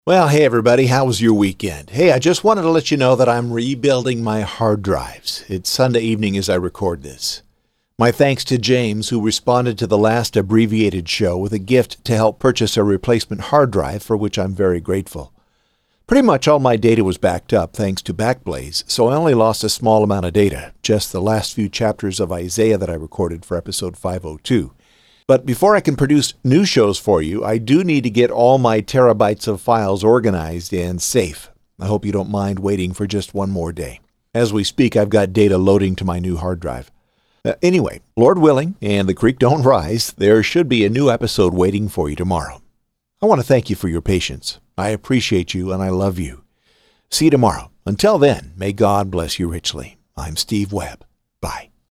Well, hey everybody, how was your weekend? Hey, I just wanted to let you know that I'm rebuilding my hard drives. It's Sunday evening as I record this. My thanks to James, who responded to the last abbreviated show with a gift to help purchase a replacement hard drive, for which I'm very grateful. Pretty much all my data was backed up thanks to Backblaze, so I only lost a small amount of data, just the last few chapters of Isaiah that I recorded for episode 502. But before I can produce new shows for you, I do need to get all my terabytes of files organized and safe. I hope you don't mind waiting for just one more day. As we speak, I've got data loading to my new hard drive. Anyway, Lord willing, and the creek don't rise, there should be a new episode waiting for you tomorrow. I want to thank you for your patience. I appreciate you and I love you. See you tomorrow. Until then, may God bless you richly. I'm Steve Webb. Bye.